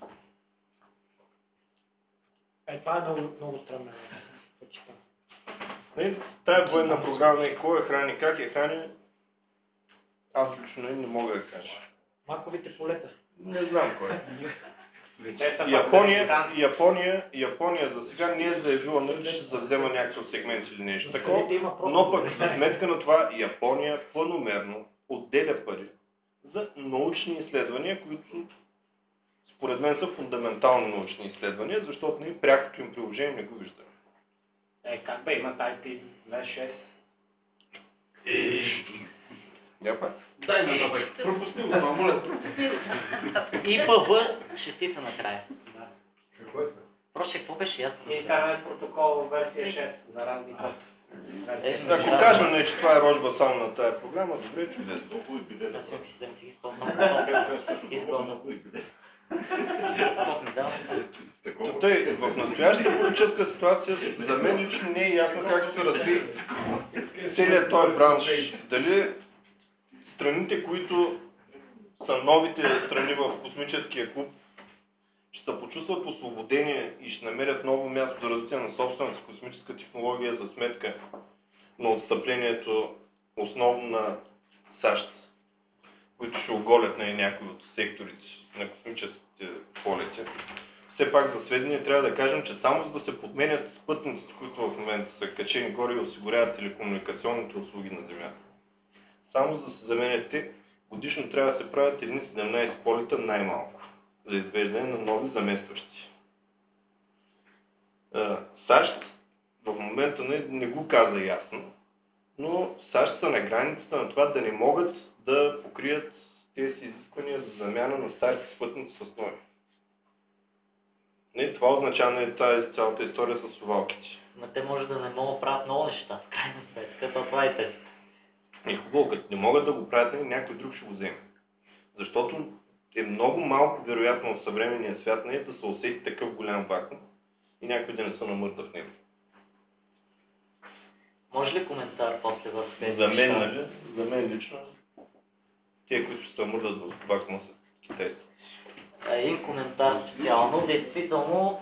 Е, това е много, много странно. Пакистан. Тая военна програма и кой я храни, как я храни, аз лично не мога да кажа. Маковите полета. Не знам кой е. Япония, Япония, Япония за сега не е заявила, нали, че ще завзема някакъв сегмент или нещо такова, но пък за сметка на това Япония планомерно отделя пари за научни изследвания, които според мен са фундаментални научни изследвания, защото ние прякото им приложение не го виждаме. Е, как бе, имат ай пи две шест. Я пак? Дай ме да бе. Пропусни го това, моля. И ПВ шестица накрая. Да. Какво е това? Проще, какво беше ясно? Интернет протокол версия шест, за разлика от версия шест. Ако кажем, не, че това е рожба само на тая програма, добре, чудесно. Да си описам си изпълнено. Изпълнено. Какво ми дава? такова. Тъй, в настоящата политическа ситуация за мен лично не е ясно как ще се разви целият този бранш. Дали страните, които са новите страни в космическия клуб, ще се почувстват освободени и ще намерят ново място за развитие на собствената космическа технология за сметка на отстъплението основно на САЩ, които ще оголят на някои от секторите на космическите полети. Все пак за сведение трябва да кажем, че само за да се подменят спътниците, които в момента са качени горе и осигуряват телекомуникационните услуги на Земята, само за да се заменят те, годишно трябва да се правят едни седемнайсет полета най-малко за извеждане на нови заместващи. САЩ в момента не, не го каза ясно, но САЩ са на границата на това да не могат да покрият тези изисквания за замяна на старите спътници с нови. Не, това означава не тази цялата история с совалките. Но те може да не могат да правят много неща, в крайна сметка, то това е тест. Е хубаво, като не могат да го правят, някой друг ще го вземе. Защото е много малко вероятно в съвременния свят не е да се усети такъв голям вакуум и някой да не се намърда в него. Може ли коментар после в тези За мен, неща? нали? За мен лично, те, които се мърдат в вакуума са китайци. Един коментар специално. Действително,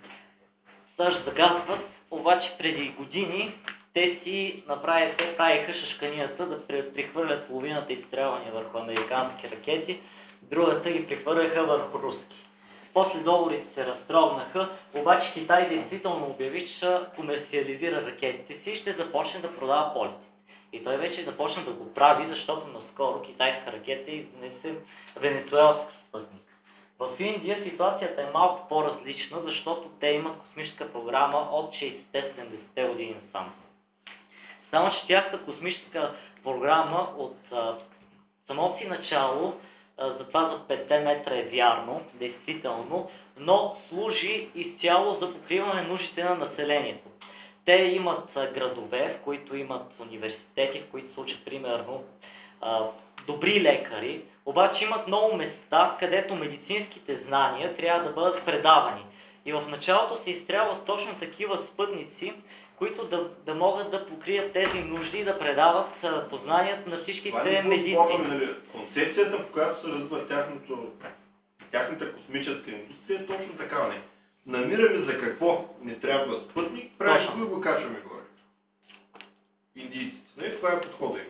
САЩ загатват, обаче преди години те си направиха, правиха шашканията да прехвърлят половината изстрелвания върху американски ракети, другата ги прехвърляха върху руски. После договорите се разтрогнаха, обаче Китай действително обяви, че ще комерциализира ракетите си и ще започне да продава полети. И той вече започна да го прави, защото наскоро китайска ракета изнесе венецуелски спътник. В Индия ситуацията е малко по-различна, защото те имат космическа програма от шейсетте-седемдесетте години насам. Само че тяхната космическа програма от а, самото си начало, а, за това за петте метра е вярно, действително, но служи изцяло за покриване нуждите на населението. Те имат а, градове, в които имат университети, в които се учат примерно а, добри лекари, обаче имат много места, където медицинските знания трябва да бъдат предавани. И в началото се изстрелват точно такива спътници, които да, да могат да покрият тези нужди и да предават а, познанията на всичките медици. Нали, концепцията, по която се развива тяхното, тяхната космическа индустрия е точно такава. Не. Намираме за какво не трябва спътник, правим го и го качваме горе. Индийците. Нали, това е подходът.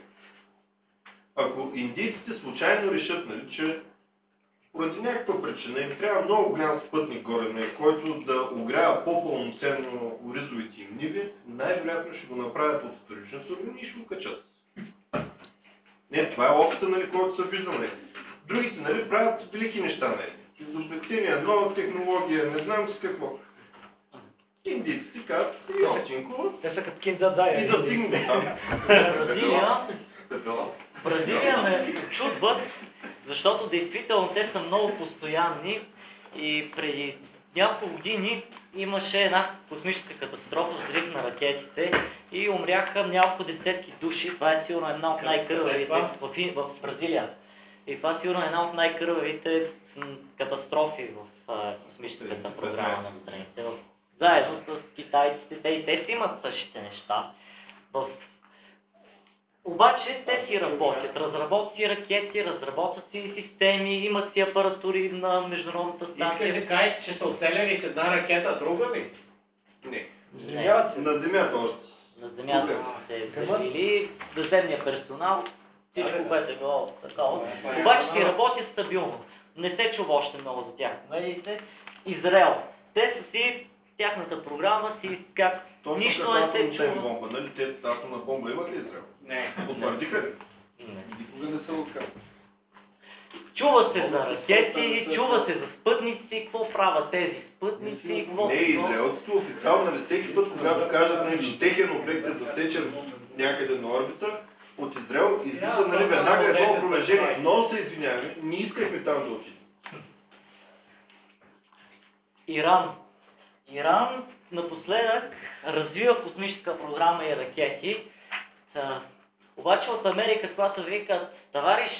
Ако индийците случайно решат, нали, че поради някаква причина им трябва много голям спътник горе, нали, който да огрява по-пълноценно оризовите им ниви, най-вероятно ще го направят от вторични суровини и ще го качат. Не, това е опита, нали, който се вижда. Нали. Другите, нали, правят велики неща, нали. Изобретения, нова технология, не знам си какво. Индийците казват, йотинко, Те са като киндзадзая. и да стигнем до там. Бразилия, Бразилия ме очудват, защото действително те са много постоянни и преди няколко години имаше една космическа катастрофа, взрив на ракетите и умряха няколко десетки души. Това е сигурно една от най-кървавите в, в Бразилия. И това е сигурно една от най-кървавите катастрофи в а, космическата програма на страните. В, заедно с китайците, те и те си имат същите неща. В Обаче те си работят, разработят си ракети, разработят си системи, имат си апаратури на международната станция. Искаш да кажеш, че са оцеляли с една ракета друга ли? Не. Взривяват се. На земята още. На земята са се взривили, наземния персонал, всичко, което е било такова. Обаче си работят стабилно. Не се чува още много за тях. Медиите, Израел. Те са си, тяхната програма си как Точно нищо като не се атомната чува. бомба, нали? Те атомна бомба имат ли Израел? Не. Потвърдиха ли? Не. Никога не се отказва. Чува се за ракети, чува се за спътници, какво правят тези спътници, какво... Не, израелците официално, нали, всеки път, когато кажат, нали, че техен обект е засечен някъде на орбита, от Израел излиза, нали, веднага едно опровержение. Много се извиняваме, не искахме там да отидем. Иран. Иран напоследък развива космическа програма и ракети. Та, обаче от Америка, когато викат, товариш,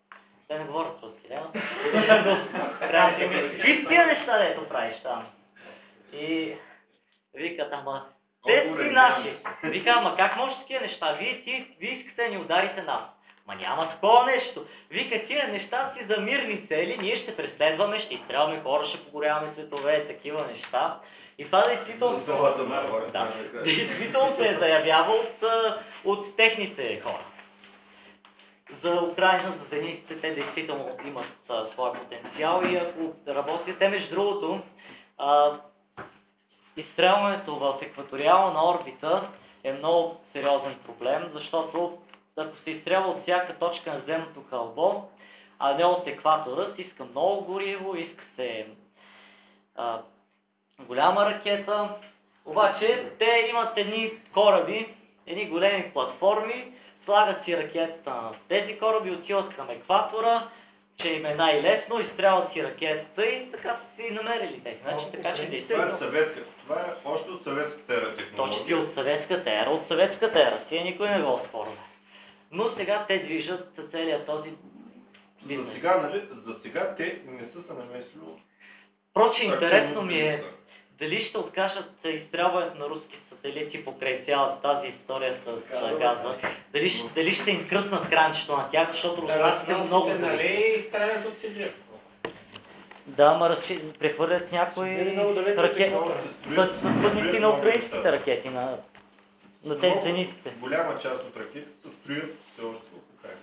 те не говорят руски, да? Какви тия неща, дето правиш там? И викат, ама те си наши. Вика, ама как може такива неща? Вие, ти, вие искате да ни ударите нас. Ма няма такова нещо. Вика, тия неща си за мирни цели, ние ще преследваме, ще изстрелваме хора, ще погоряваме светове, такива неща. И това действително, да, действително се е заявява от, а, от техните хора. За Украина, за зениците, те действително имат а, своя потенциал и ако работят, те между другото, а, изстрелването в екваториална орбита е много сериозен проблем, защото ако се изстрелва от всяка точка на земното кълбо, а не от екватора, се иска много гориво, иска се а, голяма ракета, обаче те имат едни кораби, едни големи платформи, слагат си ракетата на тези кораби, отиват към екватора, че им е най-лесно, изстрелват си ракетата и така са си намерили те. Значи, така че Това е действително... съветска. Това е още от съветската ера То, че технология. си от съветската ера, от съветската ера, си никой не го спорва. Но сега те движат целият този За бизнес. сега, нали, за сега те не са се намесили. Впрочем, интересно ми е Активно дали ще откажат изстрелването на руски сателити покрай цялата тази история с а, газа. Дали, ще- дали ще им кръснат кранчето на тях, защото руснаците много зависят. нали, стрелят от Сибир. Да, ама разчи... прехвърлят някои Сибир е много далеко от ракети. екватора. Път спътници на украинските ракети, на, на тези Много зениците. Голяма част от ракетите се строят все още в Украина.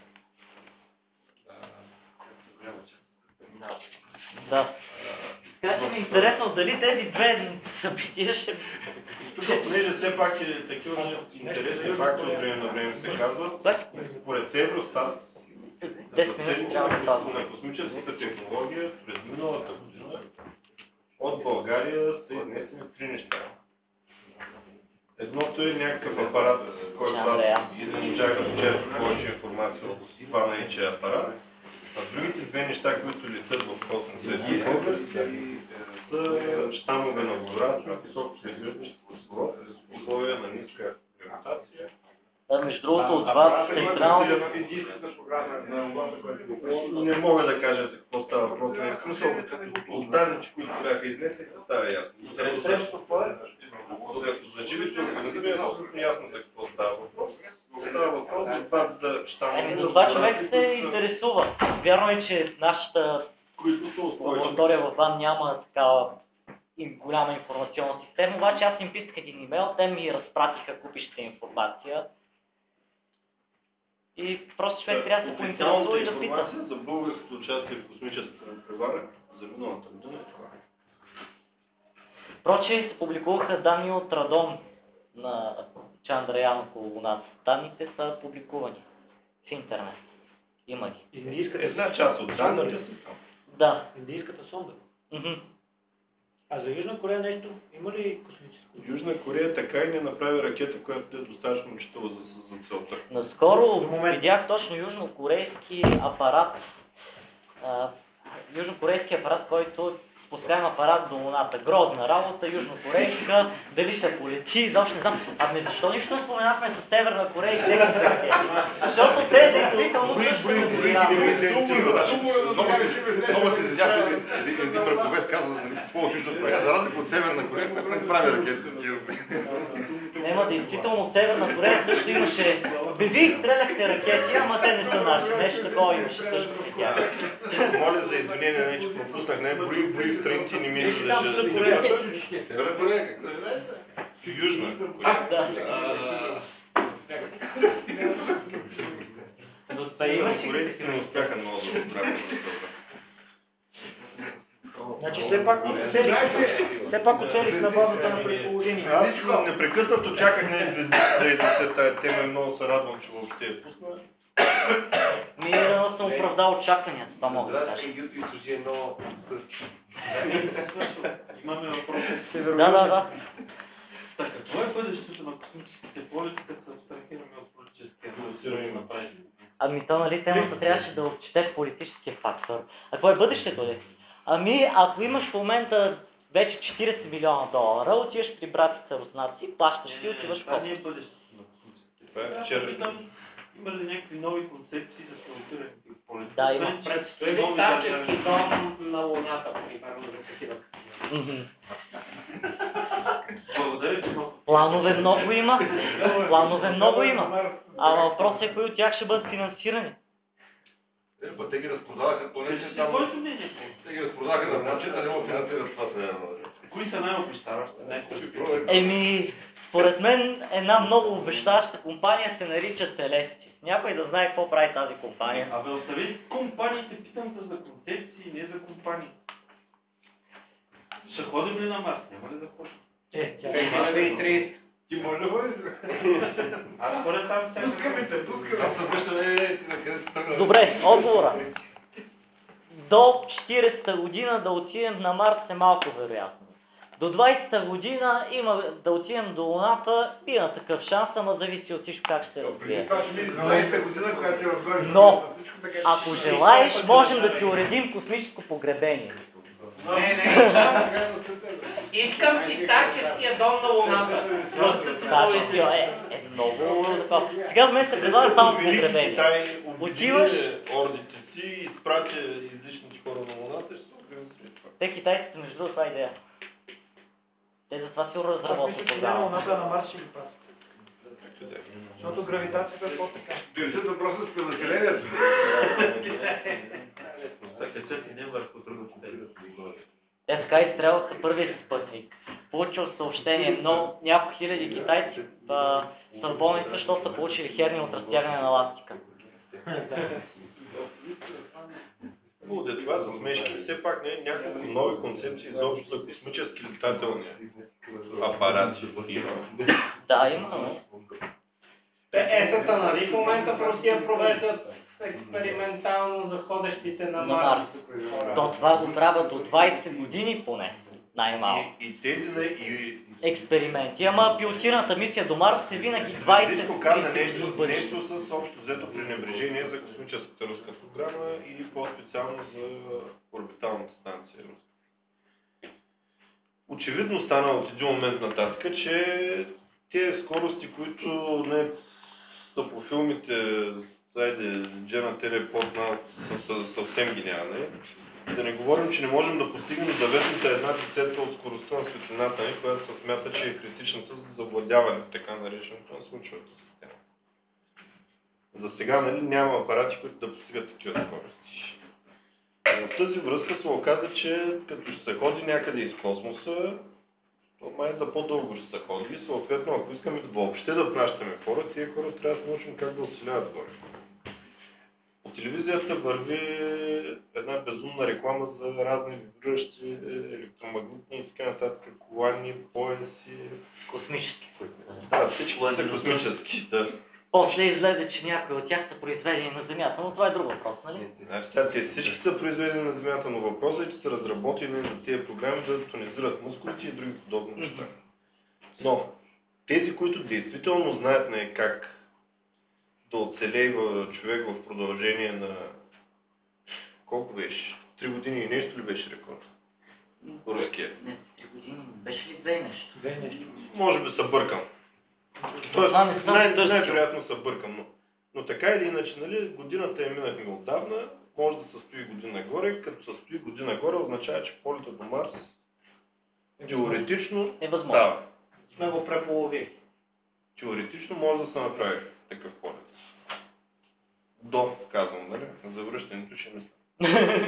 Да. Така че ми е интересно дали тези две събития ще... Тук, понеже все пак е такива интересни факти от време на време се казват, Да. според Евростат, десет минути трябва да за става. на космическата технология през миналата година от България са изнесени три неща. Едното е някакъв апарат, който аз не можах да почерпя повече информация от това нарича апарат. А другите две неща, които летят в космоса и български, са щамове на водород на високо светличество в условия на ниска гравитация. Да, между другото, от това централно... Единствената програма на Лондон, която Не мога да кажа за какво става въпрос, не е смисъл от данните, които бяха изнесени, става ясно. Докато за живите организми е абсолютно ясно за какво става въпрос. Става въпрос за това за щамове. Еми, за това човек се интересува. Вярно е, че нашата които са устойчиви. лаборатория в БАН няма такава им голяма информационна система, обаче аз им писах един имейл, те ми разпратиха купищата информация. И просто човек трябва да се поинтересува и да пита. Информация за българското участие в космическата превара за миналата година е това. Впрочем, се публикуваха данни от Радон на Чандраян около Луната. Данните са публикувани в интернет. Има ги. Индийската Една част от данните са там. Да. Индийската сонда. Мгм. А за Южна Корея нещо има ли космическо? Южна Корея така и не направи ракета, която е достатъчно читава за, за целта. Наскоро До момента. видях точно южнокорейски апарат. А, южнокорейски апарат, който спускаем апарат до Луната. Грозна работа, южнокорейска, дали ще полети, изобщо не знам. Ами защо нищо не споменахме с Северна Корея и техните ракети? Защото те действително също не Много се извинявам, един един пръповед казва, нали, повече Южна Корея, за разлика от Северна Корея, която не прави ракети. Нема, действително Северна Корея също имаше... Бе, вие стреляхте ракети, ама те не са наши. Нещо такова имаше също при тях. Моля за извинение, не, че пропуснах, не брои, брои страници не ми изглежда. Северна Корея, какво е? Южна. Да. Но това имаше и Корейците не успяха много да оправят на Значи все пак оцелих, все пак оцелих на базата на предположение. Аз непрекъснато чаках на звездите да изнесе тая тема и много се радвам, че въобще я пусна. Ми е, съм оправдал очакванията, това мога да кажа. Имаме въпрос. Да, да, да. Така, какво е бъдещето на космическите полети, като се абстрахираме от политическия направи? Ами то, нали, темата трябваше да отчете политическия фактор. А какво е бъдещето ли? Ами, ако имаш в момента вече четирийсет милиона долара, отиваш при братите руснаци, плащаш и отиваш в Това космос. не е бъдещето на космическите Това е полети. вчера. Аз питам, има ли някакви нови концепции за пилотираните полети? Да, има. Освен, че Предстои нови тачески държави- дом на Луната, примерно, за такива. Мгм. Благодаря, че ме... Планове много има. Планове много има. А въпросът е кои от тях ще бъдат финансирани. Е, па те ги разпродадаха, то не Кажи че си само... твоето мнение. Те ги разпродадаха на момчета, не му финансират това сега. Кои са най-обещаващите? най-хубавите? Еми, според мен една много обещаваща компания се нарича Целести. Някой да знае какво прави тази компания. Абе, остави компаниите, питам те за концепции, не за компании. Ще ходим ли на Марс? Няма ли да ходим? Е, тя две хиляди и тридесета. Ти може да бъдеш? Аз ходя там всяка... Пускаме те, пускаме. Аз съм виждам, е, ти на къде си тръгнал. Добре, отговора. До четиридесета година да отидем на Марс е малко вероятно. До двайсета година има да отидем до Луната, има такъв шанс, ама зависи от всичко как ще се Преди развие. това ще мине двайсета година, която е отгоре. Но, Всичко така ще- ако желаеш, можем да ти уредим космическо погребение. Не, не, искам си старческия дом на Луната. Значи, е, е много такова. Сега в мен се предлага само погребение. Китай Отиваш- обедини ордите си, изпратя излишните хора на Луната и ще се организира това. Те китайците между другото това е идея. Те затова си Аз разработват мисля, че не програма. Луната на Марс ще ги пасят. Защото гравитацията е по-така. Решат въпроса с пренаселението. Качат един върху друго Китай. Те така изстрелваха първия си спътник. Получил съобщение, но няколко хиляди китайци а, са в болница, защото са получили херния от разтягане на ластика. Хубаво е това за смешки, все пак не няколко нови концепции изобщо за космически летателни апарати има. Да, има, но... Те есата, нали в момента в Русия провеждат експериментално за ходещите на На Марс. Марс. То това го правят до двайсет години поне, най-малко. И, и тези не, и Експерименти, ама пилотираната мисия до Марс е винаги двайсет Диско каза години нещо, в бъдеще. нещо с общо взето пренебрежение за космическата руска програма и по-специално за орбиталната станция руска. Очевидно стана от един момент нататък, че тези скорости, които не са по филмите, сайде Джена Тере Потна, са, са съвсем гениални. Да не говорим, че не можем да постигнем деветната една десетка от скоростта на светлината ни, която се смята, че е критичната за завладяване, така нареченото на случващата система. За сега, нали, няма апарати, които да постигат такива скорости. В тази връзка се оказа, че като ще се ходи някъде из космоса, то май за по-дълго ще се ходи и съответно, ако искаме въобще да пращаме хора, тия хора трябва да се научим как да оцеляват горе. По телевизията върви една безумна реклама за разни вибриращи електромагнитни и така нататък колани, пояси. Космически, които Да, всички са космически. Да. После излезе, че някои от тях са произведени на Земята, но това е друг въпрос, нали? Значи, сега те всички са произведени на Земята, но въпросът е, че са разработени за тези програми да тонизират мускулите и други подобни неща. Но тези, които действително знаят не как да оцелее човек в продължение на колко беше? Три години и нещо ли беше рекорд? Руския. Не, три години. Беше ли две и нещо? Две нещо. Може би се бъркам. Тоест, Това не съм най- търсил. най-вероятно се бъркам, но, но така или иначе, нали, годината я минахме отдавна, може да се стои година горе, като се стои година горе, означава, че полета до Марс теоретично Е възможно. става. Сме го преполовили. Теоретично може да се направи такъв полет. До, казвам, нали? За връщането ще мисля.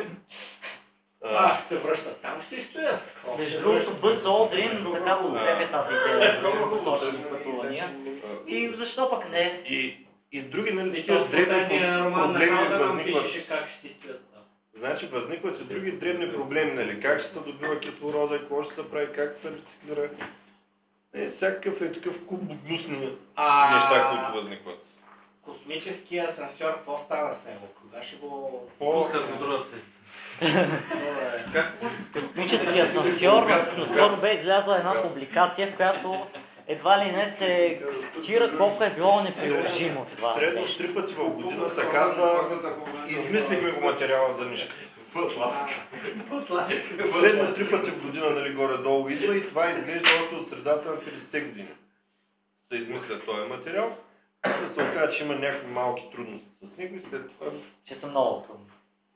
А, А, ще се връщат. Там ще стоят. Между другото, Бъз Олдрин така подкрепя тази идея за дългосрочни пътувания. И защо пък не? и, и други, нали, И такива този дребни последния роман на проблеми Халдър възникват. пишеше как ще си стоят там. Значи възникват и други дребни проблеми, нали? Как ще се добива кислорода, какво ще се прави, как се рециклира. Е, всякакъв е такъв куп гнусни А, неща, които възникват. Космическия асансьор, какво става с него? Кога ще го... По... Пускат го другата си. Добре. Как? Космическия асансьор, наскоро бе излязла една публикация, в която едва ли не се цитира колко е било неприложимо това. Средно с три пъти в година се казва, измислихме го материала за нищо. Средно три пъти в година, нали, горе-долу идва и това изглежда още от средата на петдесетте години. Се измисля този материал, да се оказа, че има някакви малки трудности с него и след това... Че са много трудни.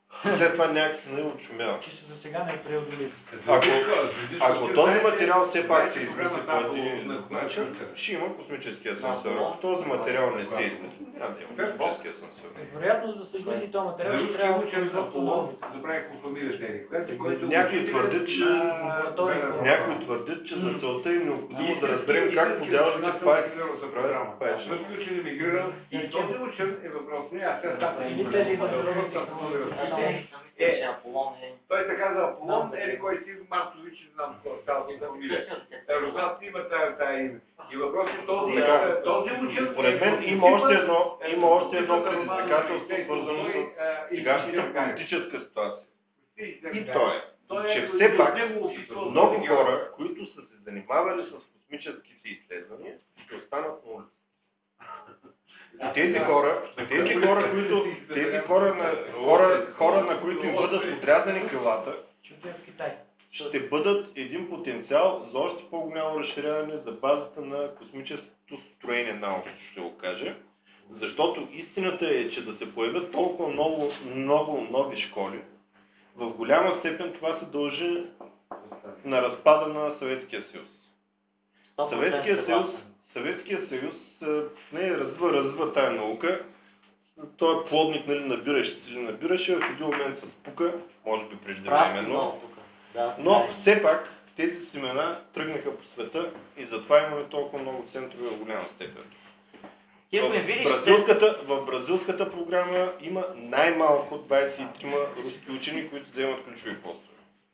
след това някакси не отшумява. Че за сега не е преодолим. Ако, ако този материал все пак се измисли по един начин, ще има космически асансьор. Ако този материал не се измисли, няма да има космически асансьор. Вероятно, за да се измисли този материал, ще трябва да учен Аполон, забравих по фамилията, Някои твърдят, че някои твърдят, че за целта е необходимо да разберем как по дяволите в се правят паечни. Този учен емигрирал и този учен е въпросният, аз сега става Или тези въпроси. Е, той така за Аполон, ели кой си Марсович, не знам какво става за фамилия. Руснаците има тая, тая име. И въпросът е този, този учен... Според мен има още едно, има още едно предизвикателство, свързано с сегашната политическа ситуация. И то е, че все пак много хора, които са се занимавали с космическите изследвания, ще останат на улица. И тези хора, тези хора, които, тези хора, на, хора, хора, на които им бъдат отрязани крилата, ще бъдат един потенциал за още по-голямо разширяване за базата на космическото строение на науката, ще го кажа. Защото истината е, че да се появят толкова много, много нови школи, в голяма степен това се дължи на разпада на Съветския съюз. Съветския съюз, Съветския съюз не развива, развива тая наука. Той е плодник, нали, набиращ или набираше, в един момент се спука, може би преждевременно. Но все пак тези семена тръгнаха по света и затова имаме толкова много центрове в голяма степен. В бразилската, в бразилската програма има най-малко двадесет и три руски учени, които заемат ключови постове.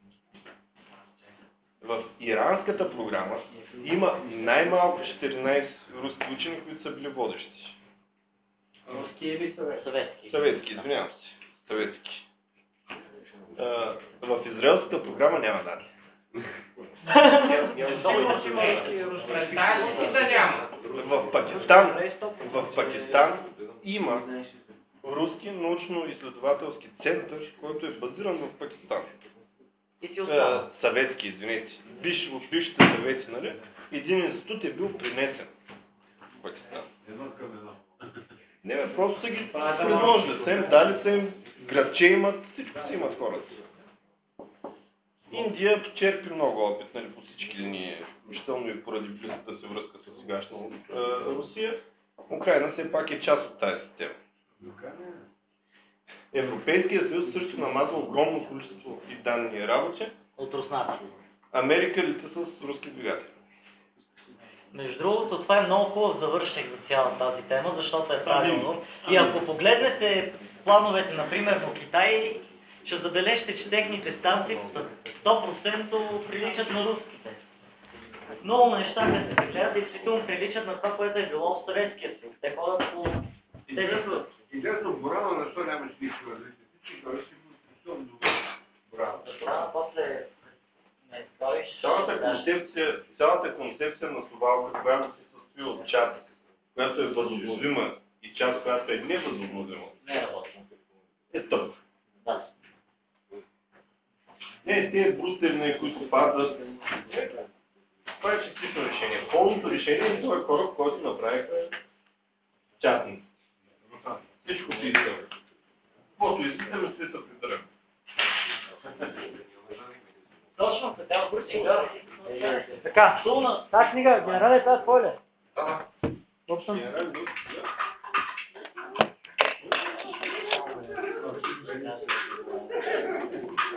В иранската програма има най-малко четиринадесет руски учени, които са били водещи. Руски или съветски? Съветски, извинявам се. Съветски. Uh, в израелската програма няма данни. В Пакистан, в Пакистан има руски научно-изследователски център, който е базиран в Пакистан. Uh, съветски, извинете. Биш, в бившите съвети, нали? Един институт е бил принесен в Пакистан. Не бе, просто са ги предложили. Са им дали, са им градче имат, всичко си имат хората. Индия черпи много опит, нали, по всички линии, включително и поради близката си връзка с сегашна е, Русия. Украина все пак е част от тази система. Европейския съюз също намазва огромно количество и данни и работи. От руснаци. Америка лита с руски двигатели. Между другото, това е много хубав завършек за цяла тази тема, защото е правилно. И ако погледнете плановете, например, на Китай, ще забележите, че техните станции сто процента приличат на руските. Много неща, като се гледат, действително приличат на това, което е било в Съветския съюз. Те ходят по тези пъти. Интересно, Борана, защо нямаш нищо различни? Всички хора ще бъдат изключително добре. Борана. Борана после... Цялата концепция, цялата концепция на совалка, която се състои от част, която е възобновима и част, която е невъзобновима, Не работи. е тъп. Да. Не, тези брустери, които падат, това е частично решение. Пълното решение е това кораб, който направиха частници. Всичко се изтъва. Каквото изтъваме, ще се притърваме. Точно така, сега. Така, тази книга, генерал, е тази твоя ли? Да. Общам.